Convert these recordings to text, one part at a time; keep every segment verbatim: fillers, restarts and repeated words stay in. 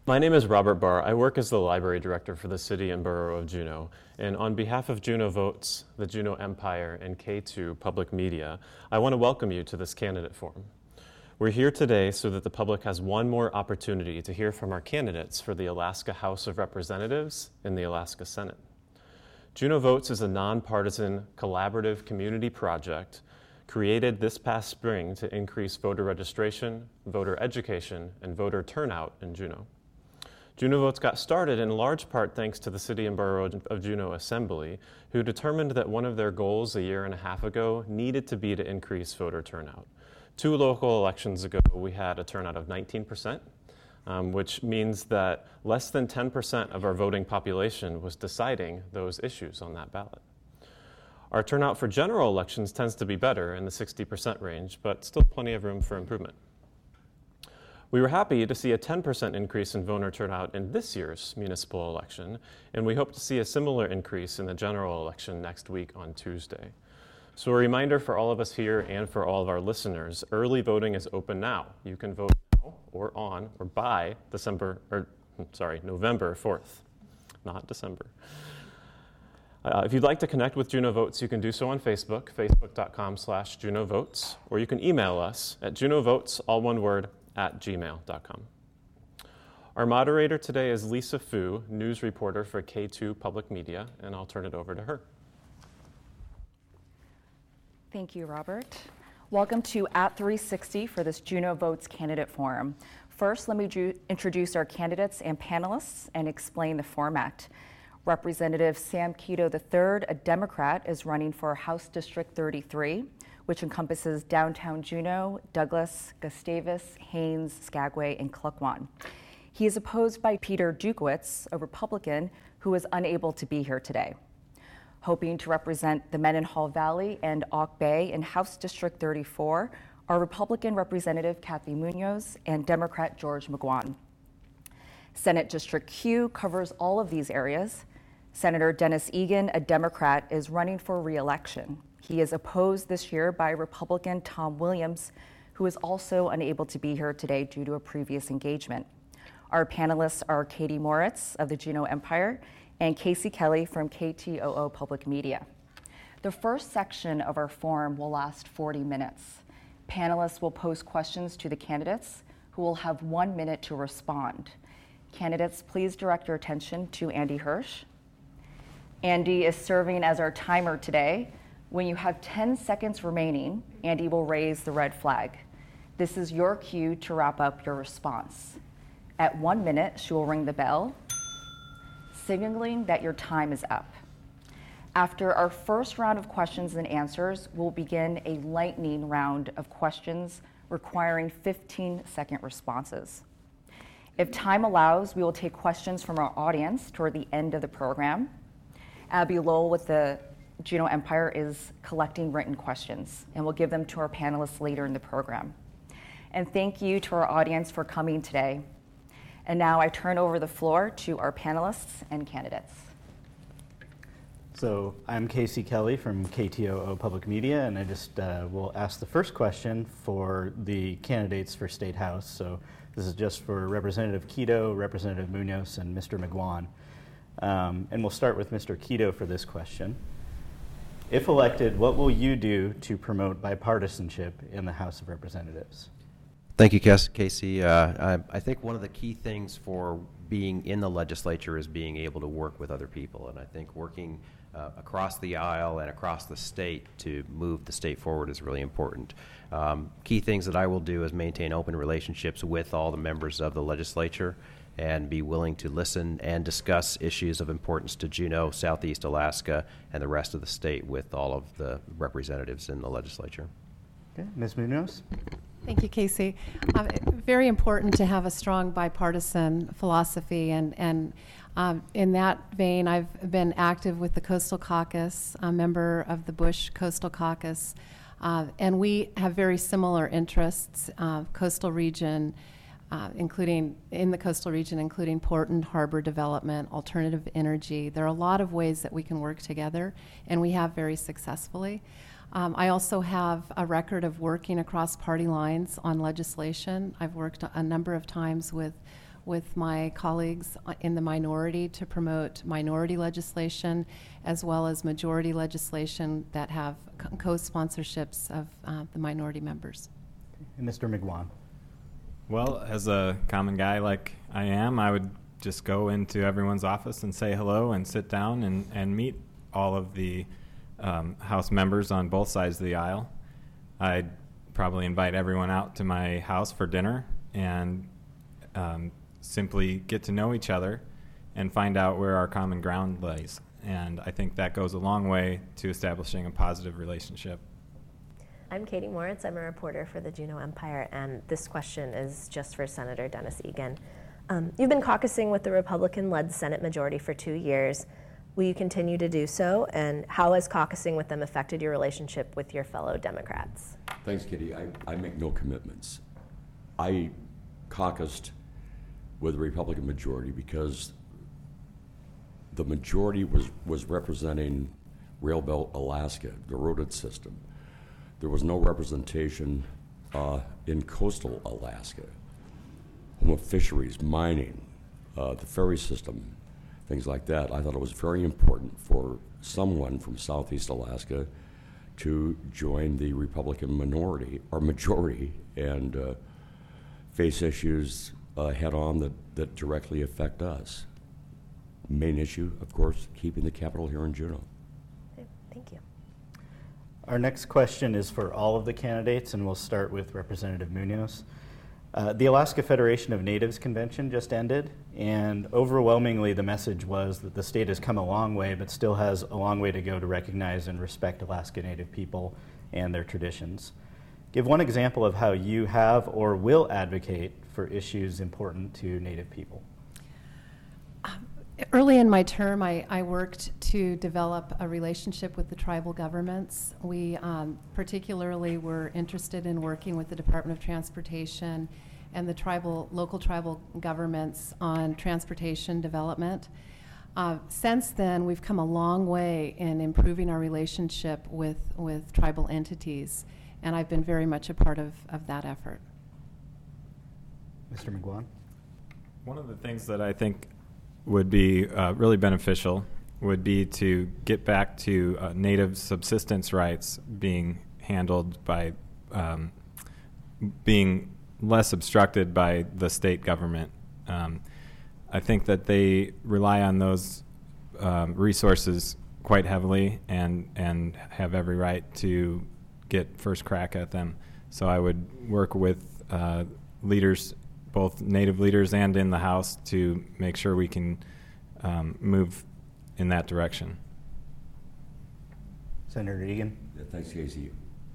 My name is Robert Barr. I work as the library director for the City and Borough of Juneau. And on behalf of Juneau Votes, the Juneau Empire, and K two Public Media, I want to welcome you to this candidate forum. We're here today so that the public has one more opportunity to hear from our candidates for the Alaska House of Representatives and the Alaska Senate. Juneau Votes is a nonpartisan, collaborative community project created this past spring to increase voter registration, voter education, and voter turnout in Juneau. Juneau Votes got started in large part thanks to the City and Borough of Juneau Assembly, who determined that one of their goals a year and a half ago needed to be to increase voter turnout. Two local elections ago, we had a turnout of nineteen percent, um, which means that less than ten percent of our voting population was deciding those issues on that ballot. Our turnout for general elections tends to be better in the sixty percent range, but still plenty of room for improvement. We were happy to see a ten percent increase in voter turnout in this year's municipal election, and we hope to see a similar increase in the general election next week on Tuesday. So a reminder for all of us here and for all of our listeners, early voting is open now. You can vote now or on or by December, or sorry, November fourth, not December. Uh, if you'd like to connect with Juneau Votes, you can do so on Facebook, facebook.com slash Juneau Votes, or you can email us at juneauvotes, all one word, at gmail dot com. Our moderator today is Lisa Fu, news reporter for K two Public Media, and I'll turn it over to her. Thank you, Robert. Welcome to At three sixty for this Juneau Votes Candidate Forum. First, let me ju- introduce our candidates and panelists and explain the format. Representative Sam Kito the third, a Democrat, is running for House District thirty-three, which encompasses downtown Juneau, Douglas, Gustavus, Haines, Skagway, and Klukwan. He is opposed by Peter Dukowitz, a Republican who is unable to be here today. Hoping to represent the Mendenhall Valley and Auk Bay in House District thirty-four are Republican Representative Kathy Munoz and Democrat George McGuan. Senate District Q covers all of these areas. Senator Dennis Egan, a Democrat, is running for re-election. He is opposed this year by Republican Tom Williams, who is also unable to be here today due to a previous engagement. Our panelists are Katie Moritz of the Juneau Empire and Casey Kelly from K T O O Public Media. The first section of our forum will last forty minutes. Panelists will pose questions to the candidates, who will have one minute to respond. Candidates, please direct your attention to Andy Hirsch. Andy is serving as our timer today. When you have ten seconds remaining, Andy will raise the red flag. This is your cue to wrap up your response. At one minute, she will ring the bell, signaling that your time is up. After our first round of questions and answers, we'll begin a lightning round of questions requiring fifteen second responses. If time allows, we will take questions from our audience toward the end of the program. Abby Lowell with the Juneau Empire is collecting written questions, and we'll give them to our panelists later in the program. And thank you to our audience for coming today. And now I turn over the floor to our panelists and candidates. So I'm Casey Kelly from K T O O Public Media, and I just uh, will ask the first question for the candidates for State House. So this is just for Representative Kito, Representative Munoz, and Mister McGuan. Um, and we'll start with Mister Kito for this question. If elected, what will you do to promote bipartisanship in the House of Representatives? Thank you, Casey. Uh, I, I think one of the key things for being in the legislature is being able to work with other people. And I think working uh, across the aisle and across the state to move the state forward is really important. Um, key things that I will do is maintain open relationships with all the members of the legislature and be willing to listen and discuss issues of importance to Juneau, Southeast Alaska, and the rest of the state with all of the representatives in the legislature. Okay, Miz Munoz? Thank you, Casey. Um, very important to have a strong bipartisan philosophy, and, and um, in that vein, I've been active with the Coastal Caucus, a member of the Bush Coastal Caucus, uh, and we have very similar interests, uh, coastal region, uh, including in the coastal region, including port and harbor development, alternative energy. There are a lot of ways that we can work together, and we have very successfully. Um, I also have a record of working across party lines on legislation. I've worked a number of times with with my colleagues in the minority to promote minority legislation as well as majority legislation that have co- co-sponsorships of uh, the minority members. And Mister McGuan. Well, as a common guy like I am, I would just go into everyone's office and say hello and sit down and, and meet all of the um, House members on both sides of the aisle. I'd probably invite everyone out to my house for dinner and um, simply get to know each other and find out where our common ground lays. And I think that goes a long way to establishing a positive relationship. I'm Katie Moritz. I'm a reporter for the Juneau Empire, and this question is just for Senator Dennis Egan. Um, you've been caucusing with the Republican-led Senate majority for two years. Will you continue to do so, and how has caucusing with them affected your relationship with your fellow Democrats? Thanks, Katie. I, I make no commitments. I caucused with the Republican majority because the majority was, was representing Rail Belt Alaska, the roaded system. There was no representation uh, in coastal Alaska, home of fisheries, mining, uh, the ferry system, things like that. I thought it was very important for someone from Southeast Alaska to join the Republican minority or majority and uh, face issues uh, head on that, that directly affect us. Main issue, of course, keeping the capital here in Juneau. Okay, thank you. Our next question is for all of the candidates, and we'll start with Representative Munoz. Uh, the Alaska Federation of Natives Convention just ended, and overwhelmingly the message was that the state has come a long way, but still has a long way to go to recognize and respect Alaska Native people and their traditions. Give one example of how you have or will advocate for issues important to Native people. Early in my term, I, I worked to develop a relationship with the tribal governments. We um, particularly were interested in working with the Department of Transportation and the tribal, local tribal governments on transportation development. Uh, since then, we've come a long way in improving our relationship with, with tribal entities, and I've been very much a part of, of that effort. Mister McGuan? One of the things that I think would be uh, really beneficial would be to get back to uh, native subsistence rights being handled by um, being less obstructed by the state government. Um, I think that they rely on those um, resources quite heavily and, and have every right to get first crack at them. So I would work with uh, leaders, both native leaders and in the House, to make sure we can um, move in that direction. Senator Egan? Yeah, thanks, Casey.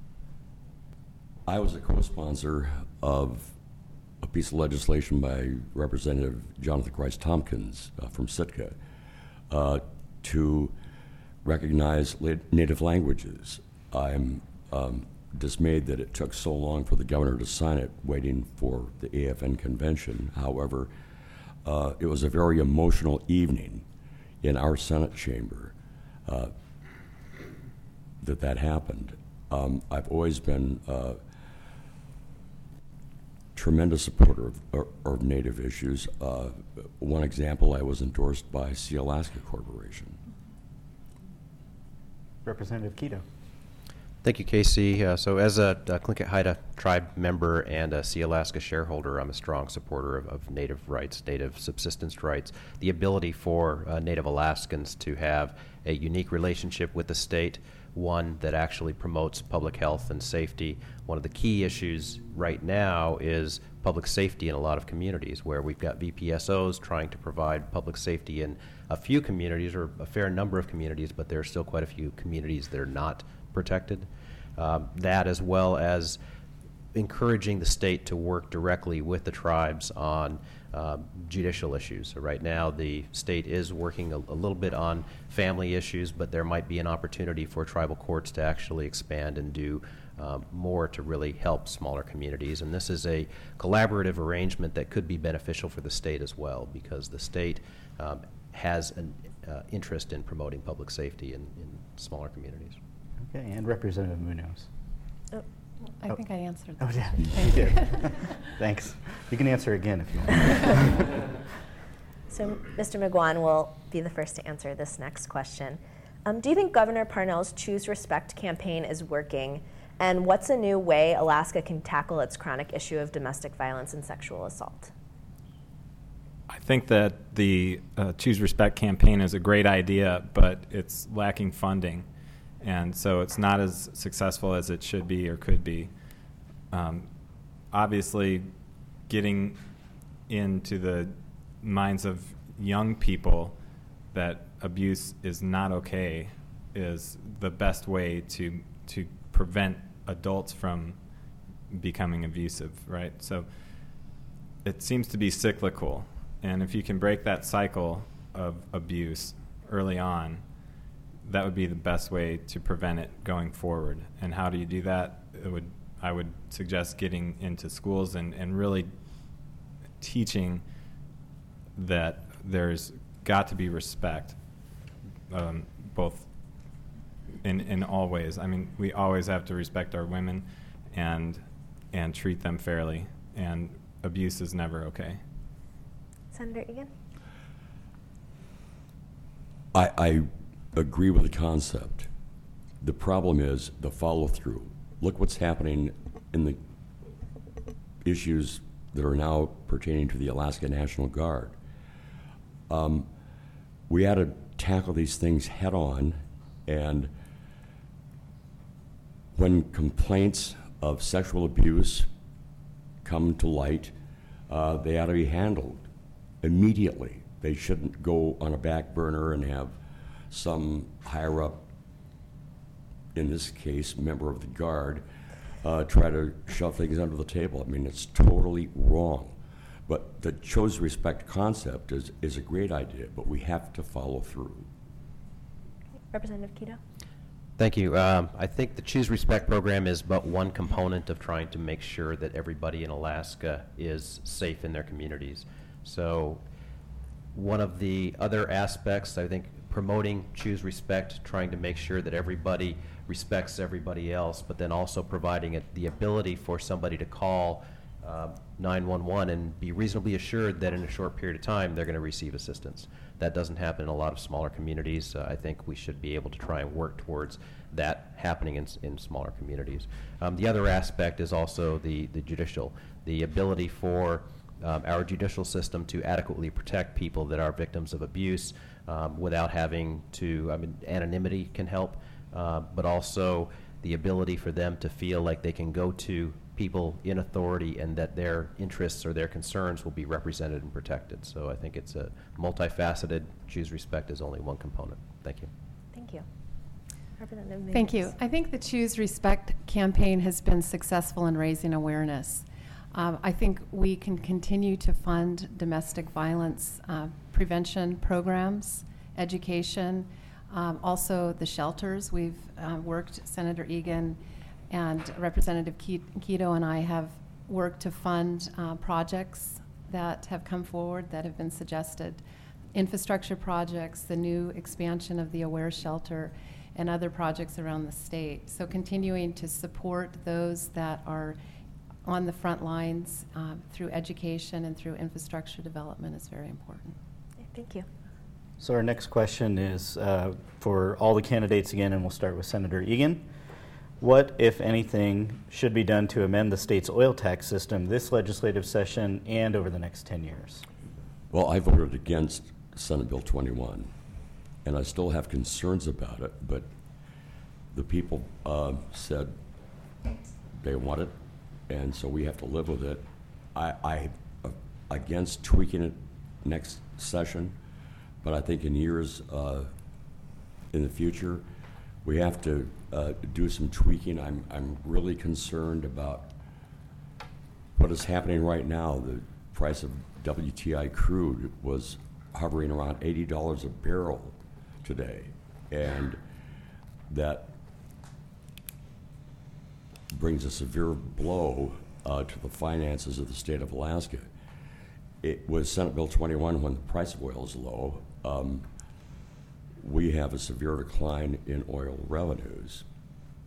I was a co-sponsor of a piece of legislation by Representative Jonathan Christ Tompkins uh, from Sitka uh, to recognize la- native languages. I'm um, dismayed that it took so long for the governor to sign it, waiting for the A F N convention. However, uh, it was a very emotional evening in our Senate chamber uh, that that happened. Um, I've always been uh, tremendous supporter of, of, of Native issues. Uh, one example, I was endorsed by Sealaska Corporation. Representative Kito. Thank you, Casey. Uh, so as a, a Tlingit Haida tribe member and a Sealaska shareholder, I'm a strong supporter of, of Native rights, Native subsistence rights, the ability for uh, Native Alaskans to have a unique relationship with the state, one that actually promotes public health and safety. One of the key issues right now is public safety in a lot of communities, where we've got V P S Os trying to provide public safety in a few communities, or a fair number of communities, but there are still quite a few communities that are not protected. Uh, that, as well as encouraging the state to work directly with the tribes on uh, judicial issues. So right now the state is working a, a little bit on family issues, but there might be an opportunity for tribal courts to actually expand and do um, more to really help smaller communities. And this is a collaborative arrangement that could be beneficial for the state as well, because the state um, has an uh, interest in promoting public safety in, in smaller communities. Okay, and Representative Munoz. Oh. I Oh. think I answered Oh, that. yeah, you Thank you. did. Thanks. You can answer again if you want. So Mister McGuan will be the first to answer this next question. Um, do you think Governor Parnell's Choose Respect campaign is working? And what's a new way Alaska can tackle its chronic issue of domestic violence and sexual assault? I think that the uh, Choose Respect campaign is a great idea, but it's lacking funding. And so it's not as successful as it should be or could be. Um, obviously, getting into the minds of young people that abuse is not okay is the best way to to prevent adults from becoming abusive, right? So it seems to be cyclical, and if you can break that cycle of abuse early on, that would be the best way to prevent it going forward. And how do you do that? It would I would suggest getting into schools and, and really teaching that there's got to be respect, um, both in in all ways. I mean, we always have to respect our women and and treat them fairly, and abuse is never okay. Senator Egan? I, I agree with the concept. The problem is the follow-through. Look what's happening in the issues that are now pertaining to the Alaska National Guard. Um, we had to tackle these things head-on, and when complaints of sexual abuse come to light, uh, they ought to be handled immediately. They shouldn't go on a back burner and have some higher up, in this case, member of the Guard, uh, try to shove things under the table. I mean, it's totally wrong. But the Choose Respect concept is, is a great idea, but we have to follow through. Representative Kito? Thank you. Um, I think the Choose Respect program is but one component of trying to make sure that everybody in Alaska is safe in their communities. So one of the other aspects, I think, promoting Choose Respect, trying to make sure that everybody respects everybody else, but then also providing it the ability for somebody to call uh, nine one one and be reasonably assured that in a short period of time they're going to receive assistance. That doesn't happen in a lot of smaller communities. Uh, I think we should be able to try and work towards that happening in, in smaller communities. Um, the other aspect is also the, the judicial, the ability for um, our judicial system to adequately protect people that are victims of abuse um, without having to, I mean, anonymity can help, uh, but also the ability for them to feel like they can go to people in authority and that their interests or their concerns will be represented and protected. So I think it's a multifaceted. Choose Respect is only one component. Thank you. Thank you. Representative Thank Mendes. you. I think the Choose Respect campaign has been successful in raising awareness. Um, I think we can continue to fund domestic violence uh, prevention programs, education, um, also the shelters. We've uh, worked, Senator Egan and Representative Kito and I have worked to fund uh, projects that have come forward that have been suggested, infrastructure projects, the new expansion of the Aware Shelter, and other projects around the state. So continuing to support those that are on the front lines uh, through education and through infrastructure development is very important. Okay, thank you. So our next question is uh, for all the candidates again, and we'll start with Senator Egan. What, if anything, should be done to amend the state's oil tax system this legislative session and over the next ten years? Well, I voted against Senate Bill twenty-one, and I still have concerns about it, but the people uh, said they want it, and so we have to live with it. I, I uh, against tweaking it next session, but I think in years uh, in the future, we have to uh, do some tweaking. I'm, I'm really concerned about what is happening right now. The price of W T I crude was hovering around eighty dollars a barrel today, and that brings a severe blow uh, to the finances of the state of Alaska. It was Senate Bill twenty-one when the price of oil is low. Um, we have a severe decline in oil revenues.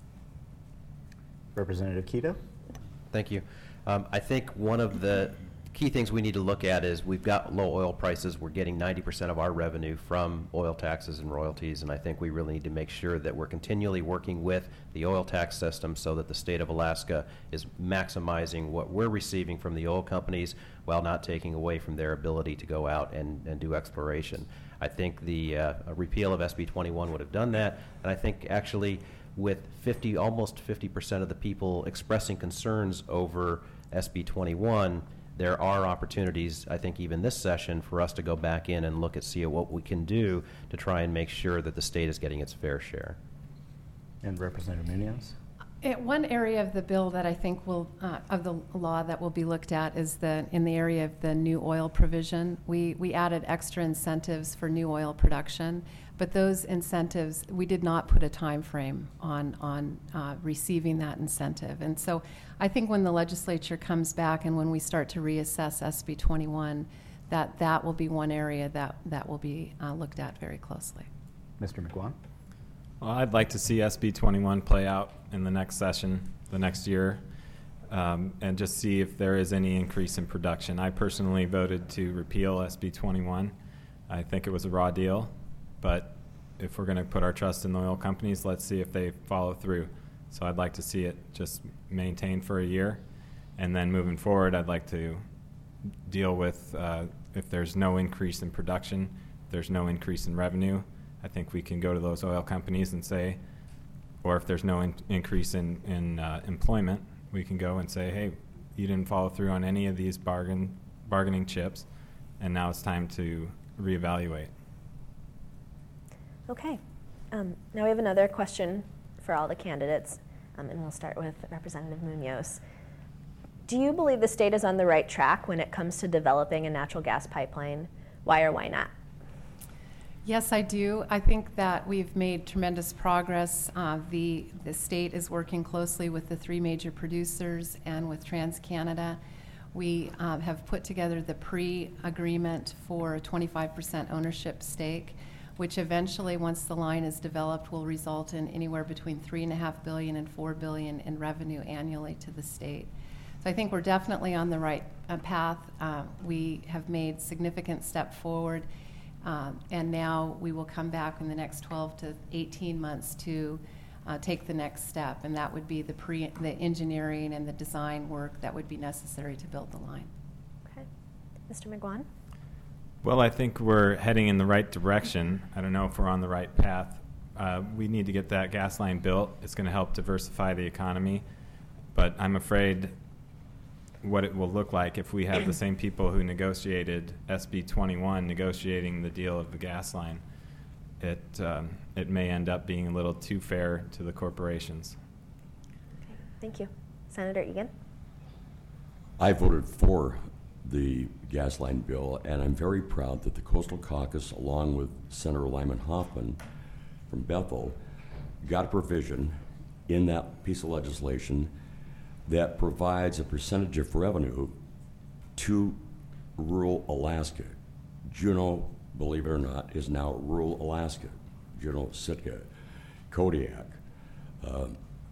Representative Kito? Thank you. Um, I think one of the key things we need to look at is we've got low oil prices. We're getting ninety percent of our revenue from oil taxes and royalties, and I think we really need to make sure that we're continually working with the oil tax system so that the state of Alaska is maximizing what we're receiving from the oil companies while not taking away from their ability to go out and, and do exploration. I think the uh, repeal of S B twenty-one would have done that, and I think actually with fifty, almost fifty percent of the people expressing concerns over S B twenty-one, there are opportunities, I think even this session, for us to go back in and look at see what we can do to try and make sure that the state is getting its fair share. And Representative Munoz? Uh, One area of the bill that I think will, uh, of the law that will be looked at is the, in the area of the new oil provision. We, we added extra incentives for new oil production, but those incentives, we did not put a time frame on, on uh, receiving that incentive. And so I think when the legislature comes back and when we start to reassess S B twenty-one, that that will be one area that, that will be uh, looked at very closely. Mister McGuan? Well, I'd like to see S B twenty-one play out in the next session, the next year, um, and just see if there is any increase in production. I personally voted to repeal S B twenty-one. I think it was a raw deal, but if we're going to put our trust in the oil companies, let's see if they follow through. So I'd like to see it just maintained for a year, and then moving forward, I'd like to deal with uh, if there's no increase in production, if there's no increase in revenue, I think we can go to those oil companies and say, or if there's no in increase in, in uh, employment, we can go and say, hey, you didn't follow through on any of these bargain, bargaining chips, and now it's time to reevaluate. Okay. Um, now we have another question for all the candidates, um, and we'll start with Representative Munoz. Do you believe the state is on the right track when it comes to developing a natural gas pipeline? Why or why not? Yes, I do. I think that we've made tremendous progress. Uh, the, the state is working closely with the three major producers and with TransCanada. We uh, have put together the pre-agreement for a twenty-five percent ownership stake, which eventually, once the line is developed, will result in anywhere between three and a half billion and four billion in revenue annually to the state. So I think we're definitely on the right uh, path. Uh, we have made significant step forward. Um, and now we will come back in the next twelve to eighteen months to uh, take the next step, and that would be the pre the engineering and the design work that would be necessary to build the line. Okay. Mister McGuan? Well, I think we're heading in the right direction. I don't know if we're on the right path. Uh, we need to get that gas line built. It's going to help diversify the economy, but I'm afraid what it will look like if we have the same people who negotiated S B twenty-one negotiating the deal of the gas line. It, um, it may end up being a little too fair to the corporations. Okay, thank you. Senator Egan? I voted for the gas line bill, and I'm very proud that the Coastal Caucus, along with Senator Lyman Hoffman from Bethel, got a provision in that piece of legislation that provides a percentage of revenue to rural Alaska. Juneau, believe it or not, is now rural Alaska. Juneau, Sitka, Kodiak. Uh,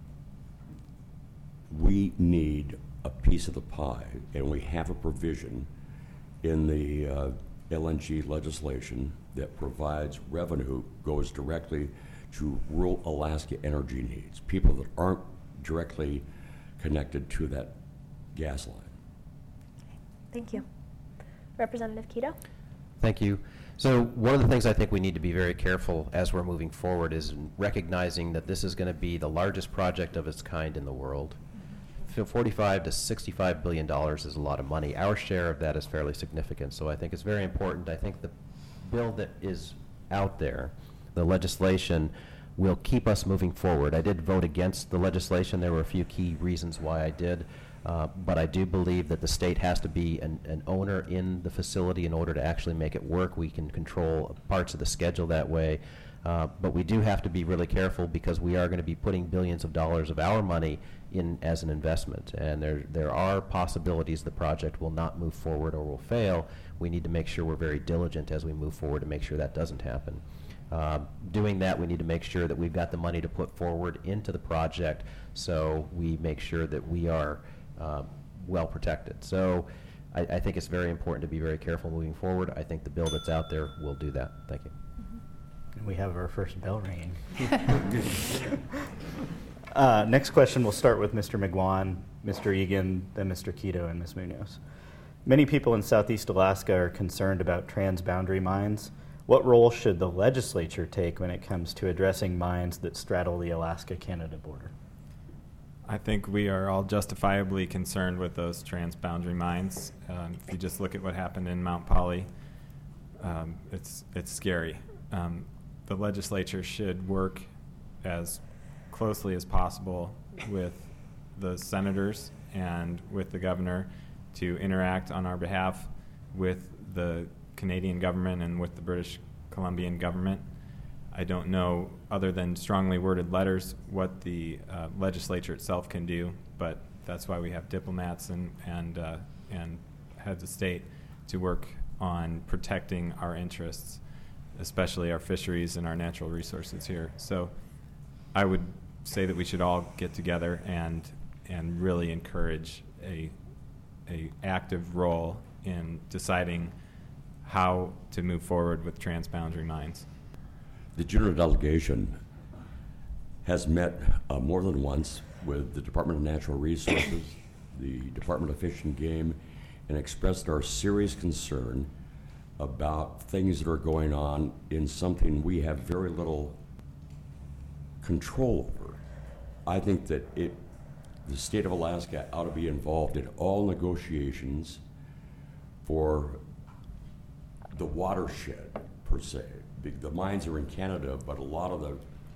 we need a piece of the pie, and we have a provision in the uh, L N G legislation that provides revenue goes directly to rural Alaska energy needs, people that aren't directly connected to that gas line. Thank you. Representative Kito? Thank you. So one of the things I think we need to be very careful as we're moving forward is recognizing that this is going to be the largest project of its kind in the world. forty-five to sixty-five billion dollars is a lot of money. Our share of that is fairly significant, so I think it's very important. I think the bill that is out there, the legislation, will keep us moving forward. I did vote against the legislation. There were a few key reasons why I did, uh, but I do believe that the state has to be an, an owner in the facility in order to actually make it work. We can control parts of the schedule that way, uh, but we do have to be really careful because we are going to be putting billions of dollars of our money in as an investment, and there, there are possibilities the project will not move forward or will fail. We need to make sure we're very diligent as we move forward to make sure that doesn't happen. Uh, doing that, we need to make sure that we've got the money to put forward into the project so we make sure that we are uh, well protected. So I, I think it's very important to be very careful moving forward. I think the bill that's out there will do that. Thank you. And we have our first bell ringing. uh, next question, we'll start with Mister McGuan, Mister Egan, then Mister Quito, and Miz Munoz. Many people in Southeast Alaska are concerned about transboundary mines. What role should the legislature take when it comes to addressing mines that straddle the Alaska-Canada border? I think we are all justifiably concerned with those transboundary mines. Um, if you just look at what happened in Mount Poly, um, it's it's scary. Um, the legislature should work as closely as possible with the senators and with the governor to interact on our behalf with the Canadian government and with the British Columbian government. I don't know, other than strongly worded letters, what the uh, legislature itself can do, but that's why we have diplomats and and uh, and heads of state to work on protecting our interests, especially our fisheries and our natural resources here. So I would say that we should all get together and and really encourage a a active role in deciding how to move forward with transboundary mines. The Juneau delegation has met uh, more than once with the Department of Natural Resources, the Department of Fish and Game, and expressed our serious concern about things that are going on in something we have very little control over. I think that it, the state of Alaska ought to be involved in all negotiations for the watershed, per se. The mines are in Canada, but a lot of the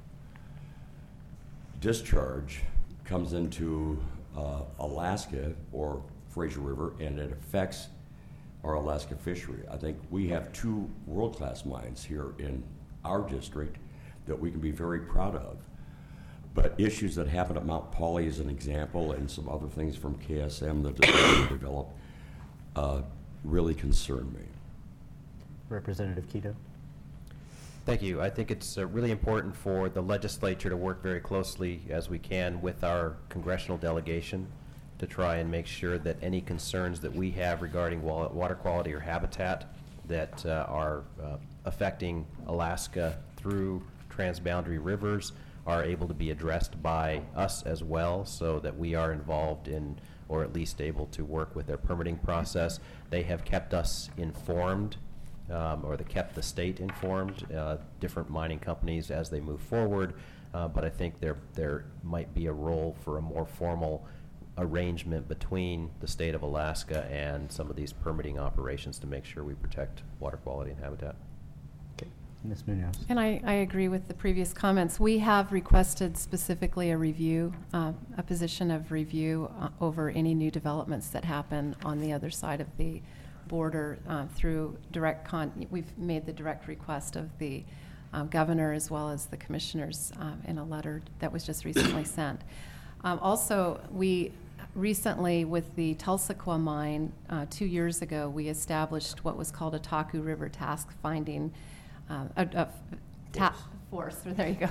discharge comes into uh, Alaska or Fraser River, and it affects our Alaska fishery. I think we have two world-class mines here in our district that we can be very proud of. But issues that happen at Mount Poly as an example, and some other things from K S M that have developed, uh, really concern me. Representative Quito. Thank you. I think it's uh, really important for the legislature to work very closely as we can with our congressional delegation to try and make sure that any concerns that we have regarding wa- water quality or habitat that uh, are uh, affecting Alaska through transboundary rivers are able to be addressed by us as well, so that we are involved in, or at least able to work with their permitting process. They have kept us informed Um, or they kept the state informed, uh, different mining companies as they move forward. Uh, but I think there there might be a role for a more formal arrangement between the state of Alaska and some of these permitting operations to make sure we protect water quality and habitat. Okay. Miz Munoz. And I, I agree with the previous comments. We have requested specifically a review, uh, a position of review uh, over any new developments that happen on the other side of the border uh, through direct con. We've made the direct request of the um, governor as well as the commissioners um, in a letter that was just recently sent. Um, also, we recently, with the Tulsaquah mine, uh, two years ago, we established what was called a Taku River Task Finding uh, a, a ta- force. There you go.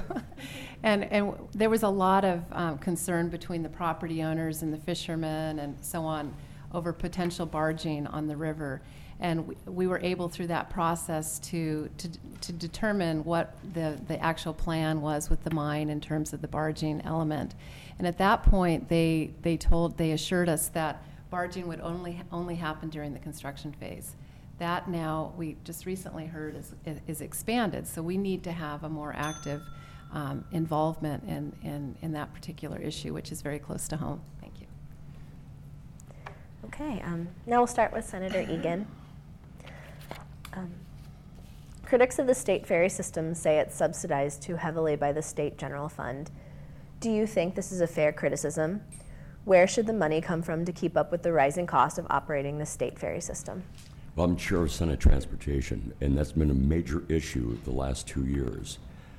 and and there was a lot of um, concern between the property owners and the fishermen and so on over potential barging on the river. And we, we were able through that process to, to to determine what the, the actual plan was with the mine in terms of the barging element. And at that point, they they told, they assured us that barging would only only happen during the construction phase. That now, we just recently heard, is, is expanded. So we need to have a more active um, involvement in, in, in that particular issue, which is very close to home. Thank you. Okay, um, now we'll start with Senator Egan. Um, critics of the state ferry system say it's subsidized too heavily by the state general fund. Do you think this is a fair criticism? Where should the money come from to keep up with the rising cost of operating the state ferry system? Well, I'm chair of Senate Transportation, and that's been a major issue the last two years.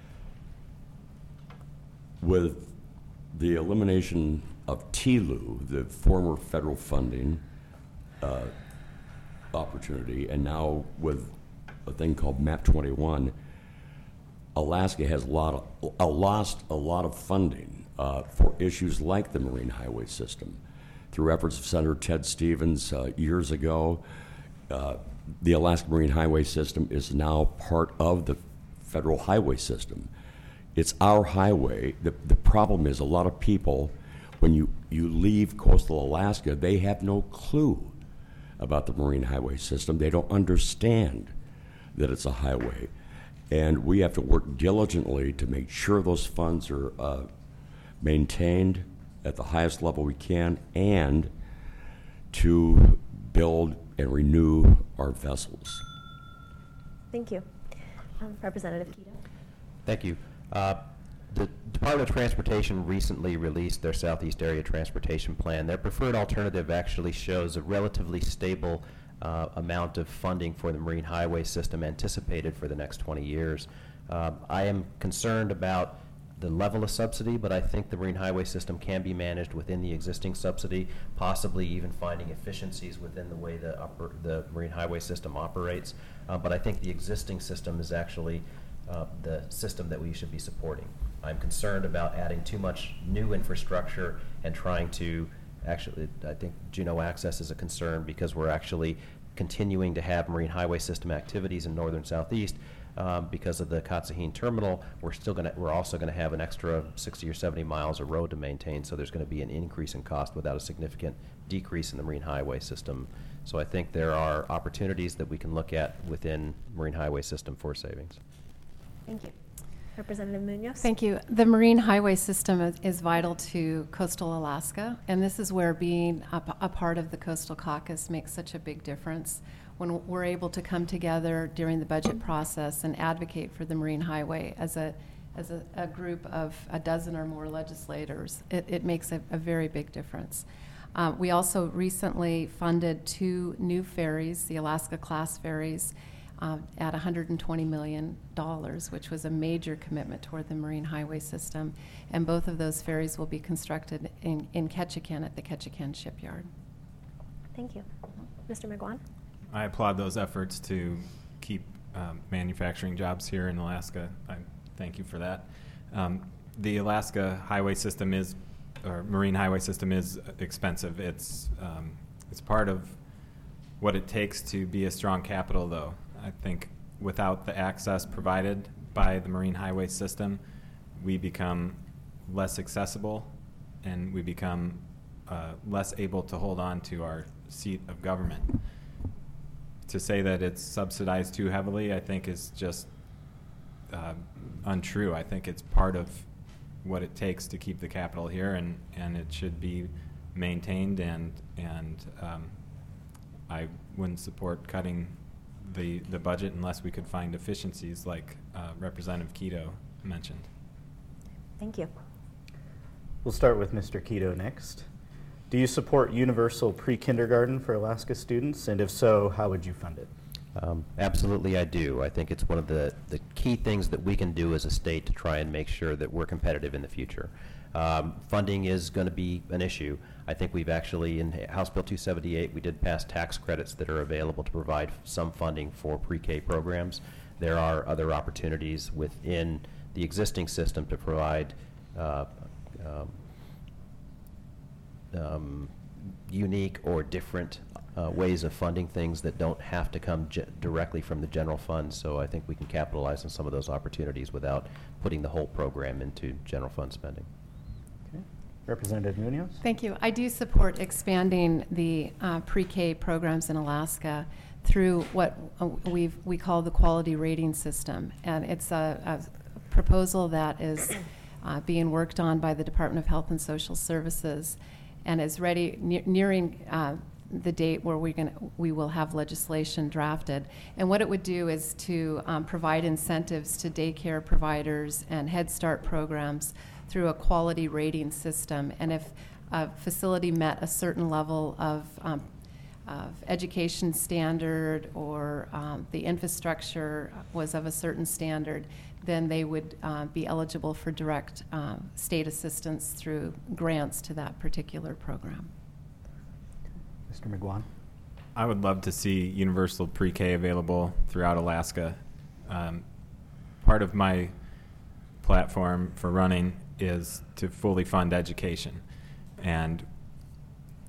With the elimination of T L U, the former federal funding uh, opportunity, and now with a thing called MAP twenty-one, Alaska has a lot of, uh, lost a lot of funding uh, for issues like the marine highway system. through efforts of Senator Ted Stevens uh, years ago, uh, the Alaska Marine Highway System is now part of the federal highway system. It's our highway. The, the problem is a lot of people, when you, you leave coastal Alaska, they have no clue about the Marine Highway System. They don't understand that it's a highway. And we have to work diligently to make sure those funds are uh, maintained at the highest level we can, and to build and renew our vessels. Thank you. Um, Representative Quito. Thank you. Uh, the Department of Transportation recently released their Southeast Area Transportation Plan. Their preferred alternative actually shows a relatively stable uh, amount of funding for the Marine Highway System anticipated for the next twenty years. Uh, I am concerned about the level of subsidy, but I think the Marine Highway System can be managed within the existing subsidy, possibly even finding efficiencies within the way the, oper the Marine Highway System operates. Uh, but I think the existing system is actually uh, the system that we should be supporting. I'm concerned about adding too much new infrastructure and trying to actually, I think Juneau Access is a concern because we're actually continuing to have Marine Highway System activities in northern southeast. Um, because of the Katsahine terminal, we're still going to, we're also going to have an extra sixty or seventy miles of road to maintain, so there's going to be an increase in cost without a significant decrease in the Marine Highway System. So I think there are opportunities that we can look at within Marine Highway System for savings. Thank you. Representative Munoz. Thank you. The Marine Highway System is, is vital to coastal Alaska, and this is where being a, a part of the Coastal Caucus makes such a big difference. When we're able to come together during the budget process and advocate for the Marine Highway as a as a, a group of a dozen or more legislators, it, it makes a, a very big difference. Uh, we also recently funded two new ferries, the Alaska class ferries, uh, at one hundred twenty million dollars, which was a major commitment toward the Marine Highway System. And both of those ferries will be constructed in, in Ketchikan at the Ketchikan shipyard. Thank you. Mister McGuan. I applaud those efforts to keep um, manufacturing jobs here in Alaska. I thank you for that. Um, the Alaska highway system is, or Marine Highway System is expensive. It's um, it's part of what it takes to be a strong capital, though. I think without the access provided by the Marine Highway System, we become less accessible, and we become uh, less able to hold on to our seat of government. To say that it's subsidized too heavily, I think, is just uh, untrue. I think it's part of what it takes to keep the capital here, and, and it should be maintained, and and um, I wouldn't support cutting the, the budget unless we could find efficiencies like uh, Representative Quito mentioned. Thank you. We'll start with Mister Quito next. Do you support universal pre-kindergarten for Alaska students? And if so, how would you fund it? Um, absolutely, I do. I think it's one of the, the key things that we can do as a state to try and make sure that we're competitive in the future. Um, funding is going to be an issue. I think we've actually, in House Bill two seventy-eight, we did pass tax credits that are available to provide some funding for pre-K programs. There are other opportunities within the existing system to provide uh, um, Um, unique or different uh, ways of funding things that don't have to come ge directly from the general fund. So I think we can capitalize on some of those opportunities without putting the whole program into general fund spending. Okay. Representative Munoz? Thank you. I do support expanding the uh, pre-K programs in Alaska through what uh, we've, we call the quality rating system. And it's a, a proposal that is uh, being worked on by the Department of Health and Social Services, and is ready, ne nearing uh, the date where we're gonna, we will have legislation drafted. And what it would do is to um, provide incentives to daycare providers and Head Start programs through a quality rating system. And if a facility met a certain level of, um, of education standard, or um, the infrastructure was of a certain standard, then they would uh, be eligible for direct uh, state assistance through grants to that particular program. Mister McGuan? I would love to see universal pre-K available throughout Alaska. Um, part of my platform for running is to fully fund education. And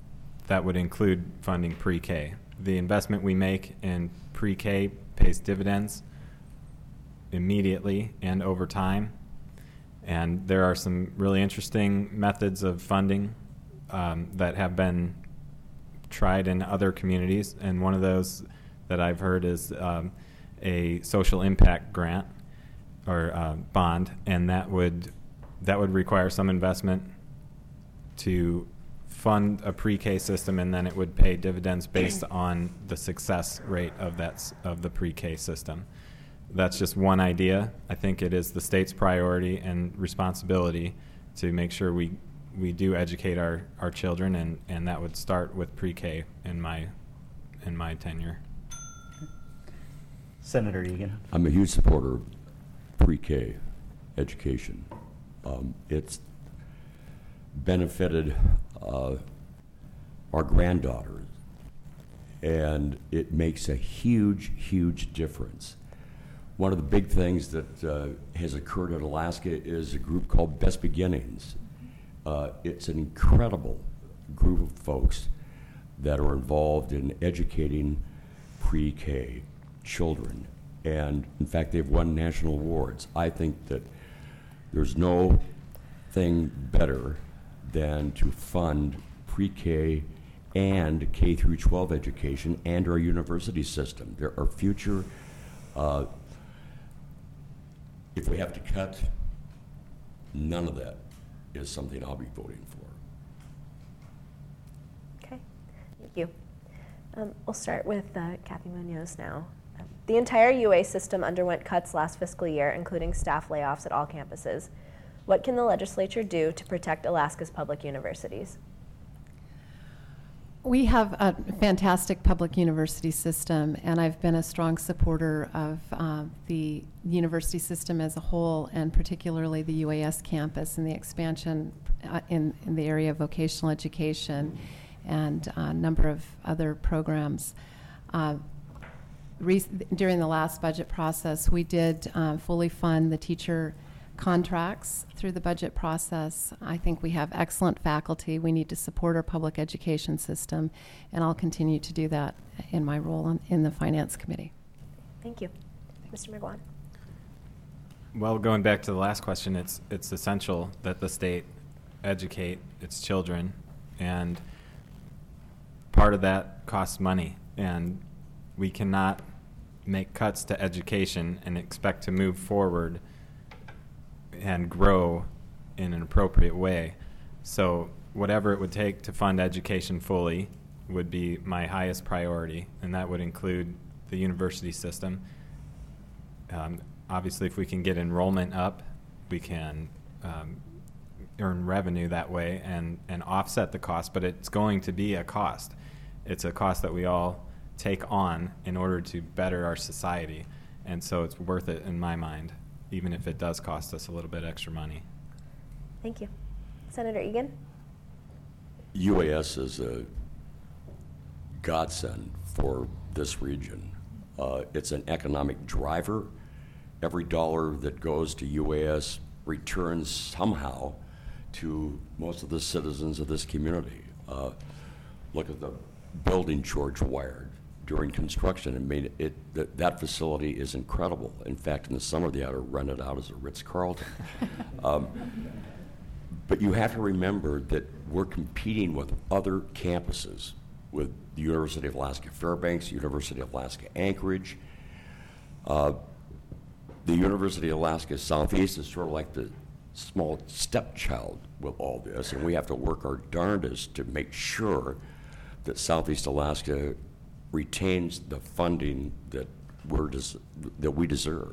that would include funding pre-K. The investment we make in pre-K pays dividends immediately and over time. And there are some really interesting methods of funding um, that have been tried in other communities. And one of those that I've heard is um, a social impact grant or uh, bond, and that would that would require some investment to fund a pre-K system, and then it would pay dividends based on the success rate of that s- of the pre-K system. That's just one idea. I think it is the state's priority and responsibility to make sure we we do educate our, our children, and, and that would start with pre-K in my in my tenure. Senator Egan. I'm a huge supporter of pre-K education. Um, it's benefited uh, our granddaughters, and it makes a huge, huge difference. One of the big things that uh, has occurred in Alaska is a group called Best Beginnings. Uh, it's an incredible group of folks that are involved in educating pre-K children. And in fact, they've won national awards. I think that there's no thing better than to fund pre-K and K through twelve education and our university system. There are future, uh, if we have to cut, none of that is something I'll be voting for. Okay, thank you. Um, we'll start with uh, Kathy Munoz now. Um, the entire U A system underwent cuts last fiscal year, including staff layoffs at all campuses. What can the legislature do to protect Alaska's public universities? We have a fantastic public university system, and I've been a strong supporter of uh, the university system as a whole, and particularly the U A S campus and the expansion uh, in, in the area of vocational education and a number of other programs. Uh, re- during the last budget process, we did uh, fully fund the teacher contracts through the budget process. I think we have excellent faculty. We need to support our public education system, and I'll continue to do that in my role in, in the Finance Committee. Thank you. Mister McGuan. Well, going back to the last question, it's it's essential that the state educate its children, and part of that costs money, and we cannot make cuts to education and expect to move forward and grow in an appropriate way. So whatever it would take to fund education fully would be my highest priority, and that would include the university system. Um, obviously, if we can get enrollment up, we can um, earn revenue that way and, and offset the cost, but it's going to be a cost. It's a cost that we all take on in order to better our society, and so it's worth it in my mind, even if it does cost us a little bit extra money. Thank you. Senator Egan? U A S is a godsend for this region. Uh, it's an economic driver. Every dollar that goes to U A S returns somehow to most of the citizens of this community. Uh, look at the building George wired during construction. I mean, it, that, that facility is incredible. In fact, in the summer, they ought to rent it out as a Ritz-Carlton. um, but you have to remember that we're competing with other campuses, with the University of Alaska Fairbanks, University of Alaska Anchorage. Uh, the University of Alaska Southeast is sort of like the small stepchild with all this, and we have to work our darndest to make sure that Southeast Alaska retains the funding that we're des- that we deserve.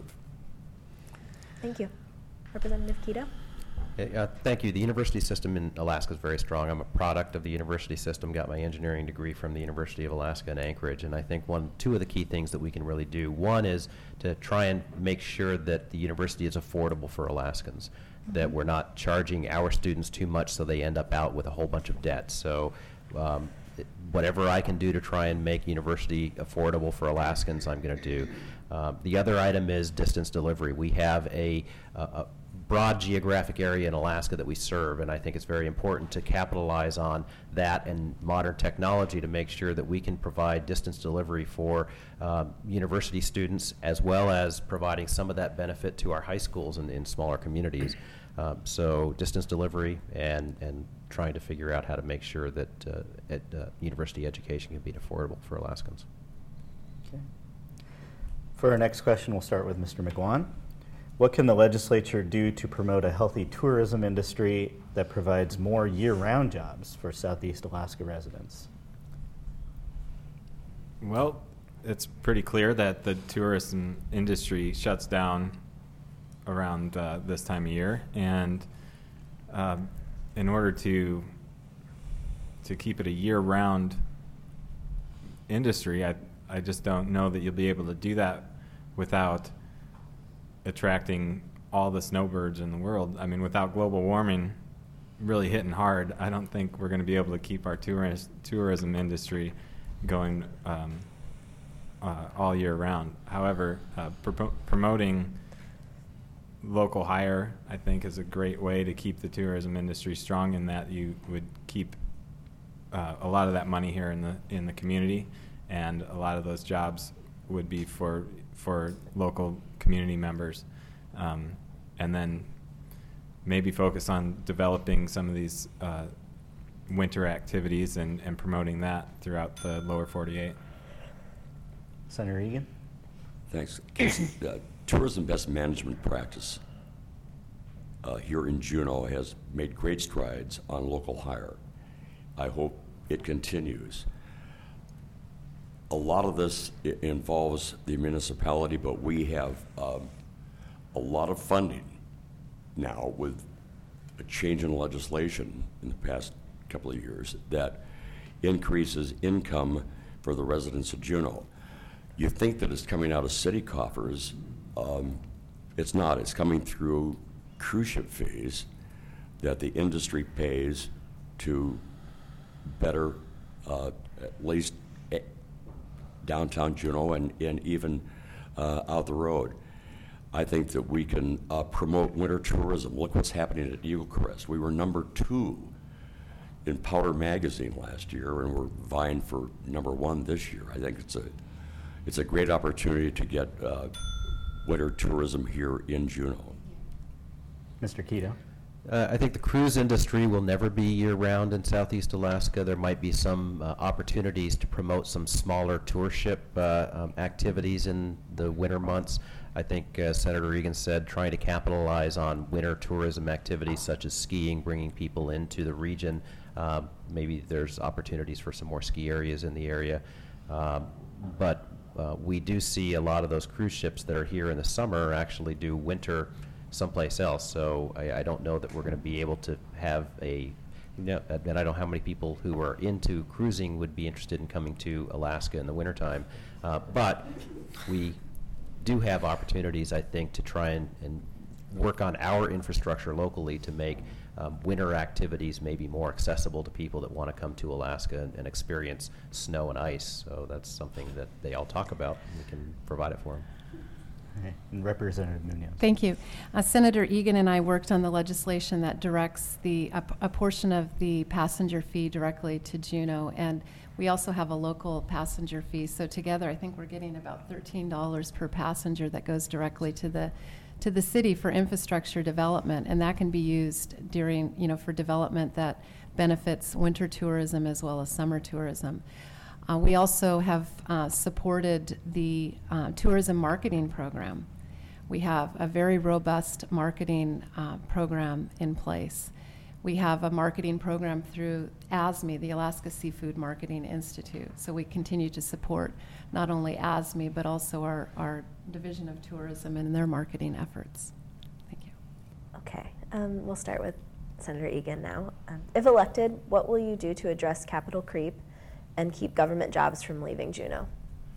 Thank you. Representative Kito? Uh, thank you. The university system in Alaska is very strong. I'm a product of the university system, got my engineering degree from the University of Alaska in Anchorage, and I think one, two of the key things that we can really do, one is to try and make sure that the university is affordable for Alaskans, that we're not charging our students too much so they end up out with a whole bunch of debt. So um, whatever I can do to try and make university affordable for Alaskans, I'm going to do. Uh, the other item is distance delivery. We have a, a, a broad geographic area in Alaska that we serve, and I think it's very important to capitalize on that and modern technology to make sure that we can provide distance delivery for uh, university students, as well as providing some of that benefit to our high schools in, in smaller communities. Uh, so distance delivery and, and trying to figure out how to make sure that uh, at, uh, university education can be affordable for Alaskans. Okay. For our next question, we'll start with Mister McGuan. What can the legislature do to promote a healthy tourism industry that provides more year-round jobs for Southeast Alaska residents? Well, it's pretty clear that the tourism industry shuts down around uh, this time of year, and um, in order to to keep it a year-round industry, I I just don't know that you'll be able to do that without attracting all the snowbirds in the world. I mean, without global warming really hitting hard, I don't think we're going to be able to keep our tourist, tourism industry going um, uh, all year round. However, uh, pro- promoting local hire, I think, is a great way to keep the tourism industry strong, in that you would keep uh, a lot of that money here in the in the community, and a lot of those jobs would be for for local community members, um, and then maybe focus on developing some of these uh, winter activities and, and promoting that throughout the lower forty-eight. Senator Egan? Thanks. Casey, uh, tourism best management practice uh, here in Juneau has made great strides on local hire. I hope it continues. A lot of this I- involves the municipality, but we have um, a lot of funding now with a change in legislation in the past couple of years that increases income for the residents of Juneau. You think that it's coming out of city coffers. Um, it's not. It's coming through cruise ship fees that the industry pays to better uh, at least downtown Juneau and, and even uh, out the road. I think that we can uh, promote winter tourism. Look what's happening at Eagle Crest. We were number two in Powder Magazine last year, and we're vying for number one this year. I think it's a it's a great opportunity to get uh, winter tourism here in Juneau. Mister Keto? Uh, I think the cruise industry will never be year-round in Southeast Alaska. There might be some uh, opportunities to promote some smaller tour ship uh, um, activities in the winter months. I think uh, Senator Egan said trying to capitalize on winter tourism activities such as skiing, bringing people into the region. Um, maybe there's opportunities for some more ski areas in the area. Um, but uh, we do see a lot of those cruise ships that are here in the summer actually do winter someplace else. So I, I don't know that we're going to be able to have a, you know, and I don't know how many people who are into cruising would be interested in coming to Alaska in the wintertime. Uh, but we do have opportunities, I think, to try and, and work on our infrastructure locally to make um, winter activities maybe more accessible to people that want to come to Alaska and, and experience snow and ice. So that's something that they all talk about, and we can provide it for them. Okay. And Representative Munoz. Thank you. Uh, Senator Egan and I worked on the legislation that directs the a, a portion of the passenger fee directly to Juneau, and we also have a local passenger fee. So together, I think we're getting about thirteen dollars per passenger that goes directly to the to the city for infrastructure development, and that can be used during, you know, for development that benefits winter tourism as well as summer tourism. Uh, we also have uh, supported the uh, tourism marketing program. We have a very robust marketing uh, program in place. We have a marketing program through A S M E, the Alaska Seafood Marketing Institute. So we continue to support not only A S M E, but also our, our Division of Tourism and their marketing efforts. Thank you. Okay, um, we'll start with Senator Egan now. Um, if elected, what will you do to address capital creep and keep government jobs from leaving Juneau?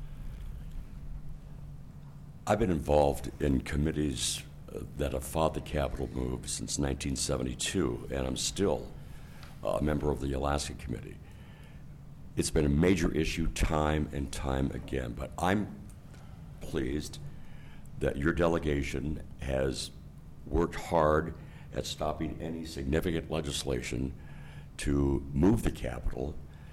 I've been involved in committees uh, that have fought the capital move since nineteen seventy-two, and I'm still uh, a member of the Alaska Committee. It's been a major issue time and time again, but I'm pleased that your delegation has worked hard at stopping any significant legislation to move the capital,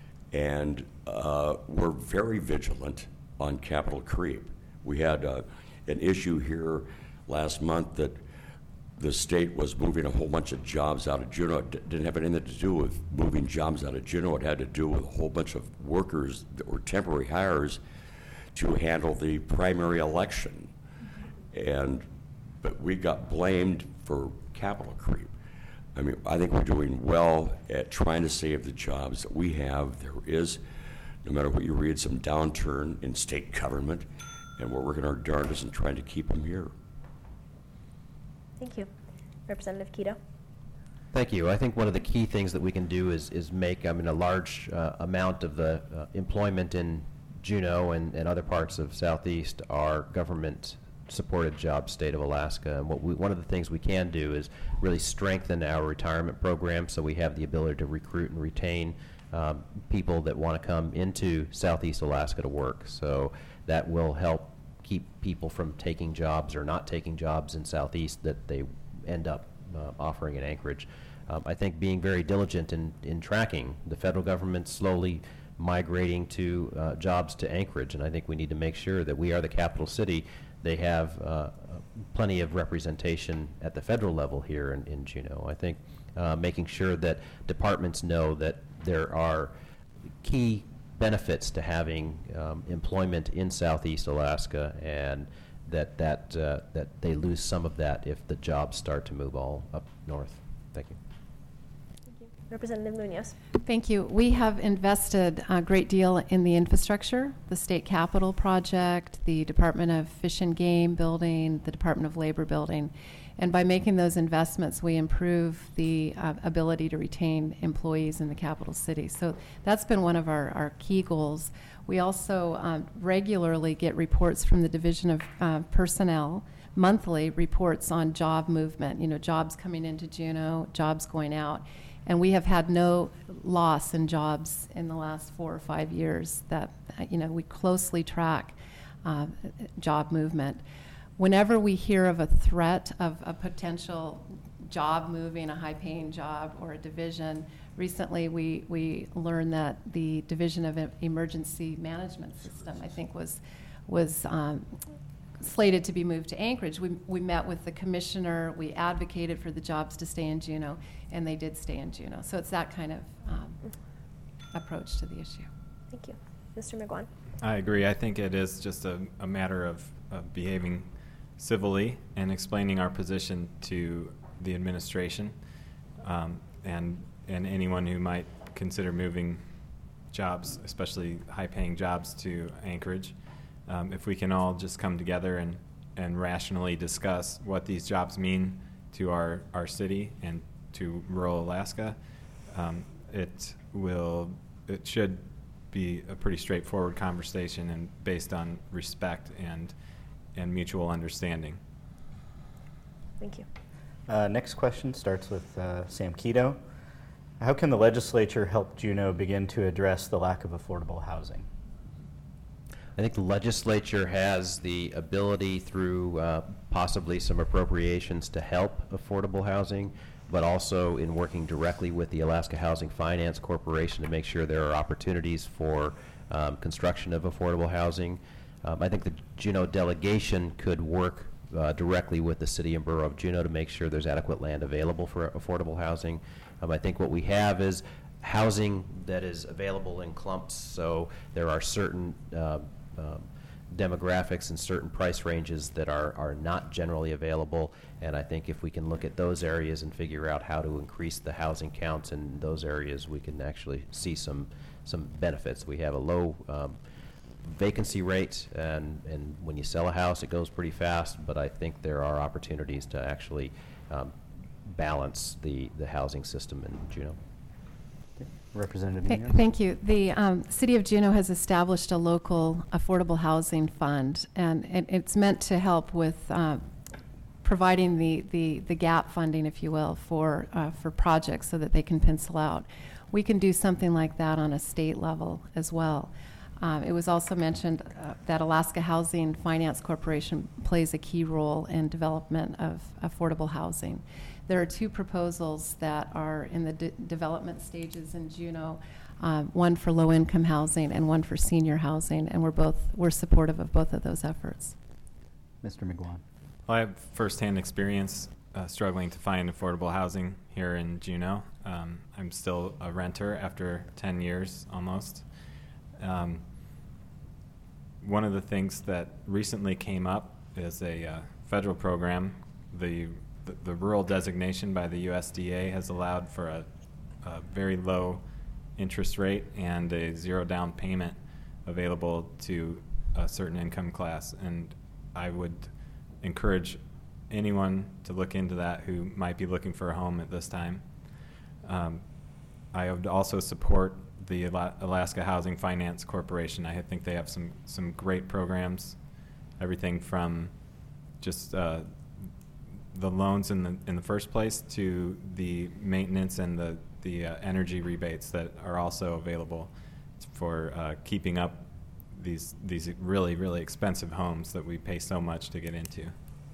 and uh, we're very vigilant on capital creep. We had uh, an issue here last month that the state was moving a whole bunch of jobs out of Juneau. It d- didn't have anything to do with moving jobs out of Juneau. It had to do with a whole bunch of workers that were temporary hires to handle the primary election. And, but we got blamed for capital creep. I mean, I think we're doing well at trying to save the jobs that we have. There is, no matter what you read, some downturn in state government, and we're working our darndest in trying to keep them here. Thank you. Representative Quito. Thank you. I think one of the key things that we can do is, is make, I mean, a large uh, amount of the uh, employment in Juneau and, and other parts of Southeast are government-supported jobs, state of Alaska. And what we, one of the things we can do is really strengthen our retirement program so we have the ability to recruit and retain um, people that want to come into Southeast Alaska to work. So that will help keep people from taking jobs or not taking jobs in Southeast that they end up uh, offering in Anchorage. Um, I think being very diligent in, in tracking the federal government slowly migrating to uh, jobs to Anchorage, and I think we need to make sure that we are the capital city. They have uh, plenty of representation at the federal level here in, in Juneau. I think uh, making sure that departments know that there are key benefits to having um, employment in Southeast Alaska, and that that uh, that they lose some of that if the jobs start to move all up north. Thank you. Thank you. Representative Munoz. Thank you. We have invested a great deal in the infrastructure, the state capitol project, the Department of Fish and Game building, the Department of Labor building. And by making those investments, we improve the uh, ability to retain employees in the capital city. So that's been one of our, our key goals. We also um, regularly get reports from the Division of uh, Personnel, monthly reports on job movement, you know, jobs coming into Juneau, jobs going out. And we have had no loss in jobs in the last four or five years that, you know, we closely track uh, job movement. Whenever we hear of a threat of a potential job moving, a high-paying job or a division, recently we, we learned that the Division of Emergency Management System, I think, was was um, slated to be moved to Anchorage. We, we met with the commissioner, we advocated for the jobs to stay in Juneau, and they did stay in Juneau. So it's that kind of um, approach to the issue. Thank you. Mister McGuan. I agree. I think it is just a, a matter of, of behaving civilly and explaining our position to the administration um, and and anyone who might consider moving jobs, especially high-paying jobs, to Anchorage. Um, if we can all just come together and, and rationally discuss what these jobs mean to our, our city and to rural Alaska, um, it will it should be a pretty straightforward conversation and based on respect and and mutual understanding. Thank you. Uh, next question starts with uh, Sam Quito. How can the legislature help Juneau begin to address the lack of affordable housing? I think the legislature has the ability through uh, possibly some appropriations to help affordable housing, but also in working directly with the Alaska Housing Finance Corporation to make sure there are opportunities for um, construction of affordable housing. Um, I think the Juneau delegation could work uh, directly with the city and borough of Juneau to make sure there's adequate land available for affordable housing. Um, I think what we have is housing that is available in clumps, so there are certain uh, um, demographics and certain price ranges that are, are not generally available, and I think if we can look at those areas and figure out how to increase the housing counts in those areas, we can actually see some, some benefits. We have a low um, vacancy rate, and, and when you sell a house, it goes pretty fast, but I think there are opportunities to actually um, balance the, the housing system in Juneau. Representative Th- Munoz? Thank you. The um, City of Juneau has established a local affordable housing fund, and it, it's meant to help with uh, providing the, the, the gap funding, if you will, for, uh, for projects so that they can pencil out. We can do something like that on a state level as well. Um, it was also mentioned uh, that Alaska Housing Finance Corporation plays a key role in development of affordable housing. There are two proposals that are in the de development stages in Juneau, um, one for low-income housing and one for senior housing, and we're both we're supportive of both of those efforts. Mister McGuan. Well, I have firsthand experience uh, struggling to find affordable housing here in Juneau. Um, I'm still a renter after ten years almost. Um, one of the things that recently came up is a uh, federal program. The, the the rural designation by the U S D A has allowed for a, a very low interest rate and a zero down payment available to a certain income class. And I would encourage anyone to look into that who might be looking for a home at this time. Um, I would also support the Alaska Housing Finance Corporation. I think they have some, some great programs, everything from just uh, the loans in the, in the first place to the maintenance and the, the uh, energy rebates that are also available for uh, keeping up these, these really, really expensive homes that we pay so much to get into.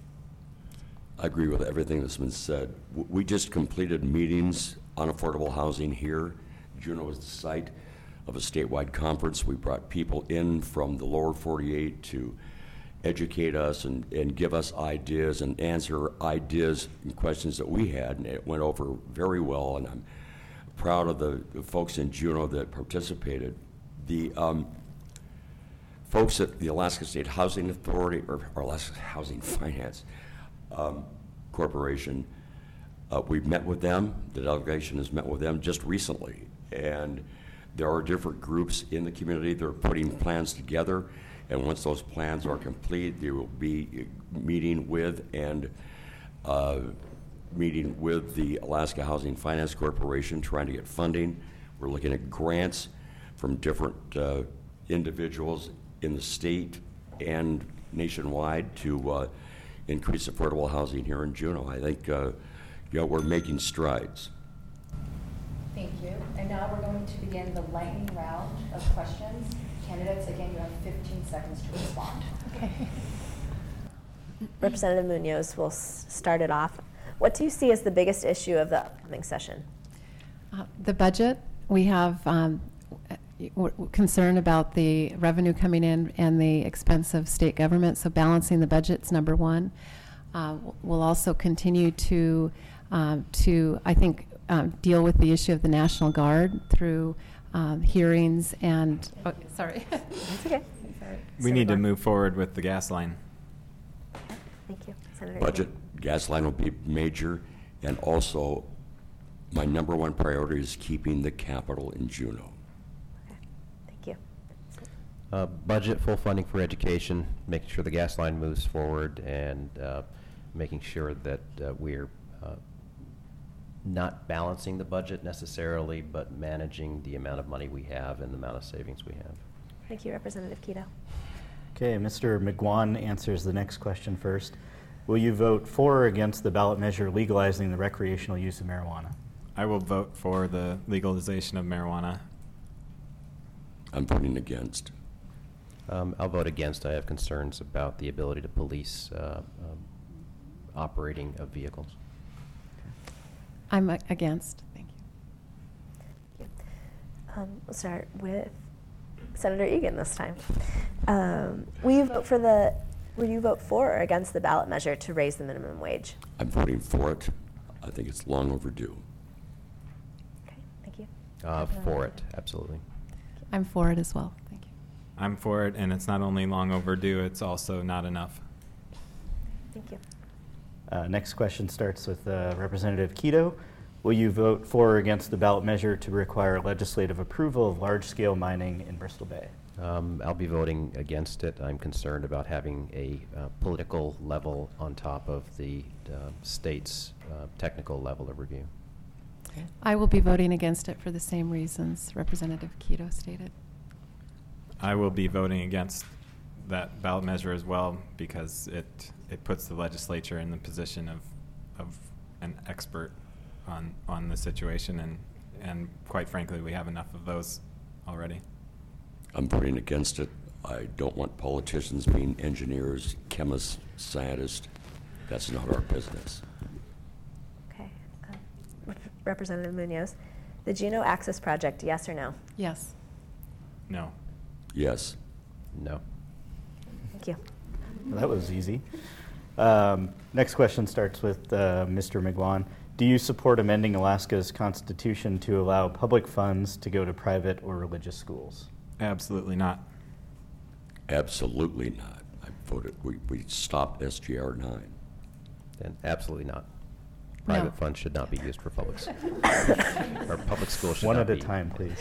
I agree with everything that's been said. W- We just completed meetings on affordable housing here. Juneau is the site of a statewide conference. We brought people in from the lower forty-eight to educate us and, and give us ideas and answer ideas and questions that we had, and it went over very well, and I'm proud of the, the folks in Juneau that participated. The um, folks at the Alaska State Housing Authority, or, or Alaska Housing Finance um, Corporation, uh, we've met with them. The delegation has met with them just recently, and there are different groups in the community that are putting plans together, and once those plans are complete, they will be meeting with and uh, meeting with the Alaska Housing Finance Corporation, trying to get funding. We're looking at grants from different uh, individuals in the state and nationwide to uh, increase affordable housing here in Juneau. I think uh, you know, we're making strides. Thank you. And now we're going to begin the lightning round of questions. Candidates, again, you have fifteen seconds to respond. Okay. Representative Munoz will s- start it off. What do you see as the biggest issue of the upcoming session? Uh, the budget. We have um, we're concerned about the revenue coming in and the expense of state government, so balancing the budget's number one. Uh, we'll also continue to, um, to I think, um, deal with the issue of the National Guard through um, hearings and, oh, sorry. That's okay. Sorry. We need to move forward with the gas line. Thank you. Senator Budget, Egan. gas line will be major, and also my number one priority is keeping the capital in Juneau. Okay. Thank you. Uh, budget, full funding for education, making sure the gas line moves forward, and uh, making sure that uh, we're uh, not balancing the budget necessarily, but managing the amount of money we have and the amount of savings we have. Thank you, Representative Quito. Okay, Mister McGuan answers the next question first. Will you vote for or against the ballot measure legalizing the recreational use of marijuana? I will vote for the legalization of marijuana. I'm voting against. Um, I'll vote against. I have concerns about the ability to police uh, um, operating of vehicles. I'm uh, against. Thank you. Thank you. Um, we'll start with Senator Egan this time. Um, will you vote for the? Will you vote for or against the ballot measure to raise the minimum wage? I'm voting for it. I think it's long overdue. Okay. Thank you. Uh, for it, absolutely. I'm for it as well. Thank you. I'm for it, and it's not only long overdue, it's also not enough. Thank you. Uh, next question starts with uh, Representative Quito. Will you vote for or against the ballot measure to require legislative approval of large-scale mining in Bristol Bay? Um, I'll be voting against it. I'm concerned about having a uh, political level on top of the uh, state's uh, technical level of review. I will be voting against it for the same reasons Representative Quito stated. I will be voting against that ballot measure as well because it it puts the legislature in the position of of an expert on on the situation, and and quite frankly, we have enough of those already. I'm voting against it. I don't want politicians being engineers, chemists, scientists. That's not our business. Okay. Uh, Rep- Representative Munoz, the Juneau Access Project, yes or no? Yes. No. Yes. No. Thank you. Well, that was easy. Um, next question starts with uh, Mister McGuan. Do you support amending Alaska's constitution to allow public funds to go to private or religious schools? Absolutely not. Absolutely not. I voted, we, we stopped S G R nine. And absolutely not. No. Private funds should not be used for public, s- or public schools should One not at a be. time, please.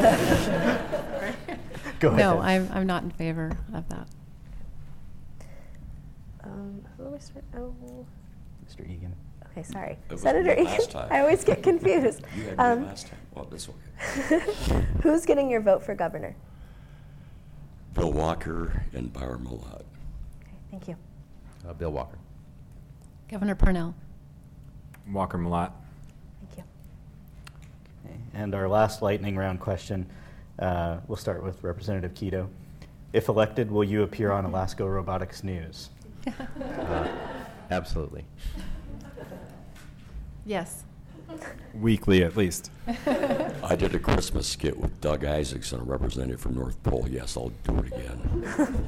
Go ahead. No, I'm, I'm not in favor of that. Um, who are we start- oh, Mister Egan. okay, sorry. It was Senator me last Egan. time. I always get confused. You had Um, me last time. Well, that's okay. Who's getting your vote for governor? Bill Walker and Byron Malott. Okay, thank you. Uh, Bill Walker. Governor Parnell. Walker Malott. Thank you. Okay. And our last lightning round question, uh, we'll start with Representative Keto. If elected, will you appear on Alaska Robotics News? Uh, absolutely. Yes. Weekly, at least. I did a Christmas skit with Doug Isaacson, a representative from North Pole. Yes, I'll do it again. And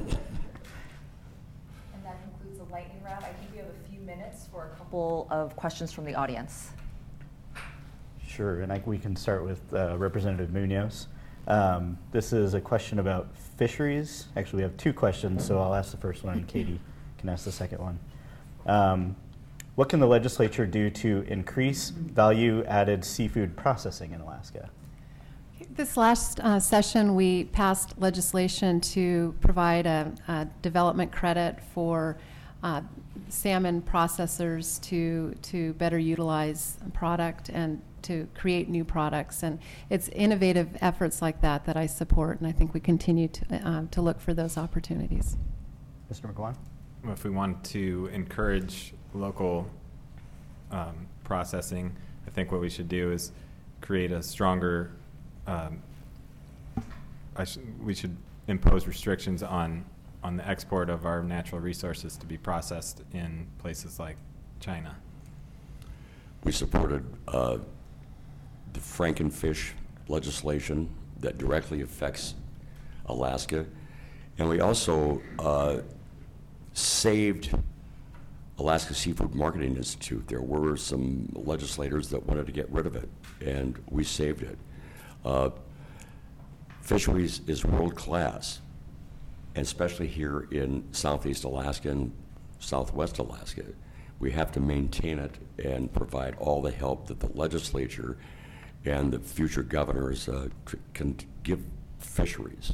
that concludes the lightning round. I think we have a few minutes for a couple of questions from the audience. Sure, and I, we can start with uh, Representative Munoz. Um, this is a question about fisheries. Actually, we have two questions, so I'll ask the first one, and Katie can ask the second one. Um, what can the legislature do to increase value-added seafood processing in Alaska? This last uh, session, we passed legislation to provide a, a development credit for uh, salmon processors to to better utilize product and to create new products. And it's innovative efforts like that that I support, and I think we continue to um, to look for those opportunities. Mister McGuan? If we want to encourage local um, processing, I think what we should do is create a stronger, um, I sh- we should impose restrictions on, on the export of our natural resources to be processed in places like China. We supported uh, the Frankenfish legislation that directly affects Alaska. And we also uh, saved Alaska Seafood Marketing Institute. There were some legislators that wanted to get rid of it, and we saved it. Uh, fisheries is world-class, and especially here in Southeast Alaska and Southwest Alaska. We have to maintain it and provide all the help that the legislature and the future governors uh, c- can give fisheries.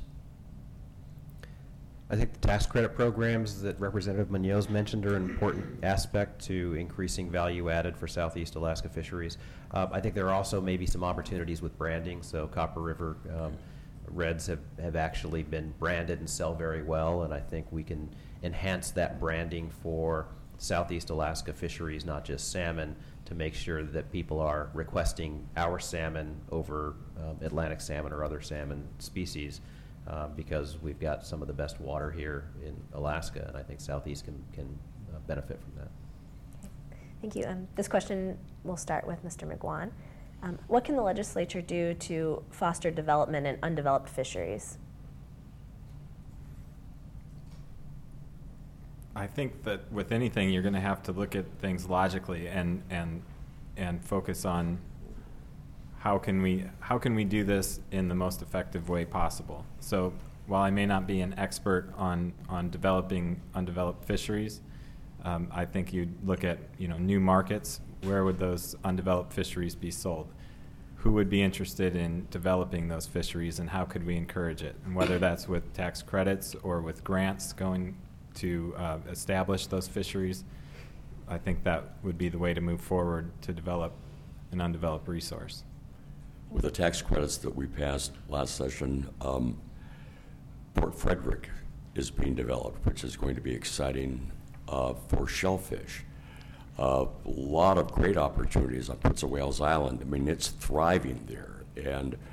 I think the tax credit programs that Representative Munoz mentioned are an important aspect to increasing value added for Southeast Alaska fisheries. Uh, I think there are also maybe some opportunities with branding. So Copper River um, Reds have, have actually been branded and sell very well, and I think we can enhance that branding for Southeast Alaska fisheries, not just salmon, to make sure that people are requesting our salmon over um, Atlantic salmon or other salmon species. Uh, because we've got some of the best water here in Alaska, and I think Southeast can, can uh, benefit from that. Okay. Thank you. Um, this question will start with Mister McGuan. Um, what can the legislature do to foster development in undeveloped fisheries? I think that with anything, you're going to have to look at things logically and and and focus on how can we how can we do this in the most effective way possible. So while I may not be an expert on on developing undeveloped fisheries, um, I think you'd look at you know new markets. Where would those undeveloped fisheries be sold? Who would be interested in developing those fisheries, and how could we encourage it? And whether that's with tax credits or with grants going to uh, establish those fisheries, I think that would be the way to move forward to develop an undeveloped resource. With the tax credits that we passed last session, um, Port Frederick is being developed, which is going to be exciting uh, for shellfish. A uh, lot of great opportunities on Prince of Wales Island. I mean, it's thriving there. And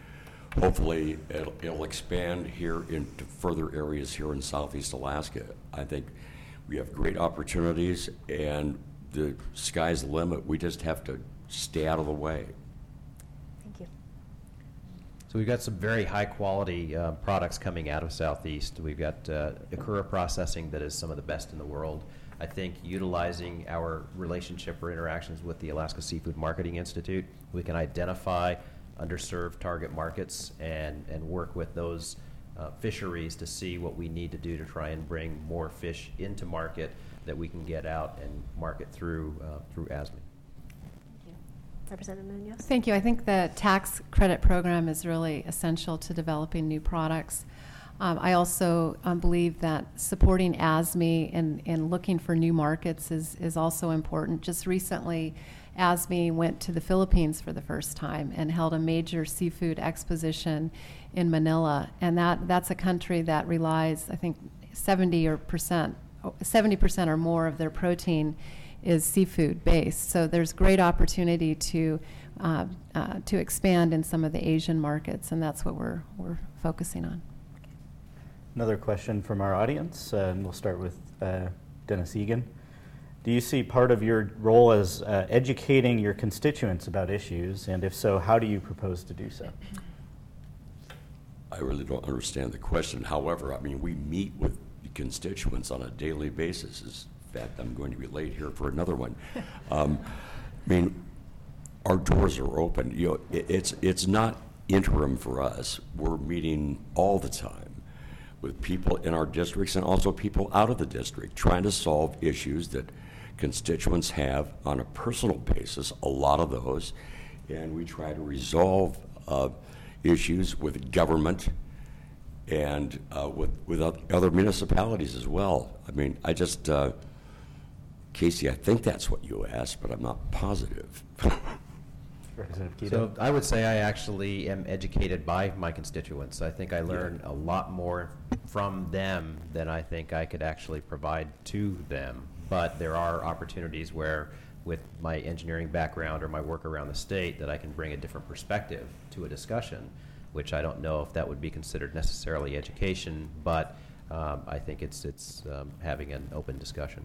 hopefully it'll, it'll expand here into further areas here in Southeast Alaska. I think we have great opportunities, and the sky's the limit. We just have to stay out of the way. Thank you. So we've got some very high-quality uh, products coming out of Southeast. We've got uh, Akura processing that is some of the best in the world. I think utilizing our relationship or interactions with the Alaska Seafood Marketing Institute, we can identify underserved target markets and, and work with those uh, fisheries to see what we need to do to try and bring more fish into market that we can get out and market through, uh, through A S M E. Thank you. Representative Munoz? Thank you. I think the tax credit program is really essential to developing new products. Um, I also um, believe that supporting A S M E and, and looking for new markets is, is also important. Just recently, A S M E went to the Philippines for the first time and held a major seafood exposition in Manila. And that, that's a country that relies, I think, seventy or percent, seventy percent or more of their protein is seafood based. So there's great opportunity to uh, uh, to expand in some of the Asian markets, and that's what we're we're focusing on. Another question from our audience, uh, and we'll start with uh, Dennis Egan. Do you see part of your role as uh, educating your constituents about issues, and if so, how do you propose to do so? I really don't understand the question. However, I mean, we meet with constituents on a daily basis. In fact, I'm going to be late here for another one. Um, I mean, our doors are open. You know, it, it's it's not interim for us. We're meeting all the time with people in our districts and also people out of the district, trying to solve issues that constituents have on a personal basis, a lot of those, and we try to resolve uh, issues with government and uh, with, with other municipalities as well. I mean, I just, uh, Casey, I think that's what you asked, but I'm not positive. So I would say I actually am educated by my constituents. I think I learn a lot more from them than I think I could actually provide to them. But there are opportunities where, with my engineering background or my work around the state, that I can bring a different perspective to a discussion, which I don't know if that would be considered necessarily education, but um, I think it's, it's um, having an open discussion.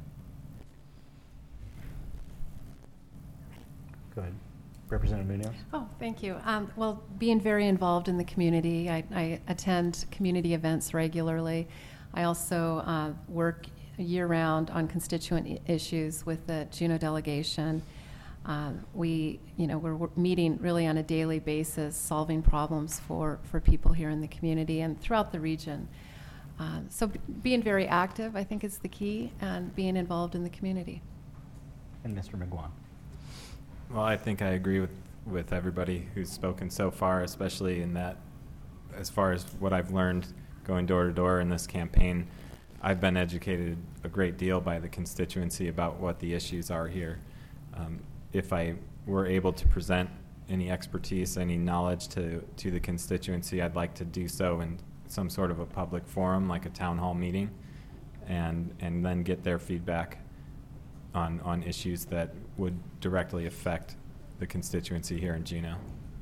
Go ahead. Representative Munoz? Oh, thank you. Um, well, being very involved in the community, I, I attend community events regularly. I also uh, work year-round on constituent I- issues with the Juneau delegation. Uh, we, you know, we're, we're meeting really on a daily basis, solving problems for, for people here in the community and throughout the region. Uh, so b- being very active, I think, is the key, and being involved in the community. And Mister McGuan? Well, I think I agree with, with everybody who's spoken so far, especially in that, as far as what I've learned going door to door in this campaign, I've been educated a great deal by the constituency about what the issues are here. Um, if I were able to present any expertise, any knowledge to, to the constituency, I'd like to do so in some sort of a public forum, like a town hall meeting, and, and then get their feedback on, on issues that would directly affect the constituency here in Juneau.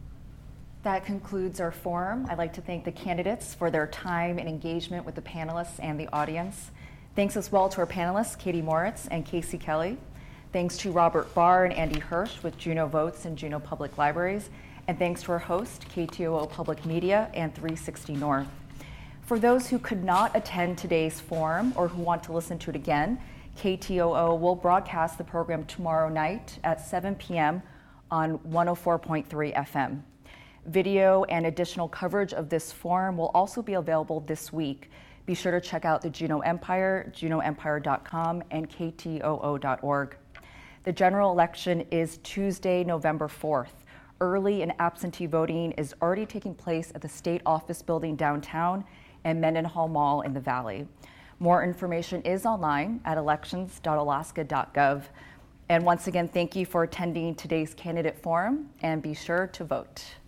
That concludes our forum. I'd like to thank the candidates for their time and engagement with the panelists and the audience. Thanks as well to our panelists, Katie Moritz and Casey Kelly. Thanks to Robert Barr and Andy Hirsch with Juneau Votes and Juneau Public Libraries. And thanks to our host, K T O O Public Media and three sixty North. For those who could not attend today's forum or who want to listen to it again, K T O O will broadcast the program tomorrow night at seven p.m. on one oh four point three F M. Video and additional coverage of this forum will also be available this week. Be sure to check out the Juneau Empire, juneau empire dot com, and K T O O dot org. The general election is Tuesday, November fourth. Early and absentee voting is already taking place at the State Office Building downtown and Mendenhall Mall in the Valley. More information is online at elections dot alaska dot gov. And once again, thank you for attending today's candidate forum, and be sure to vote.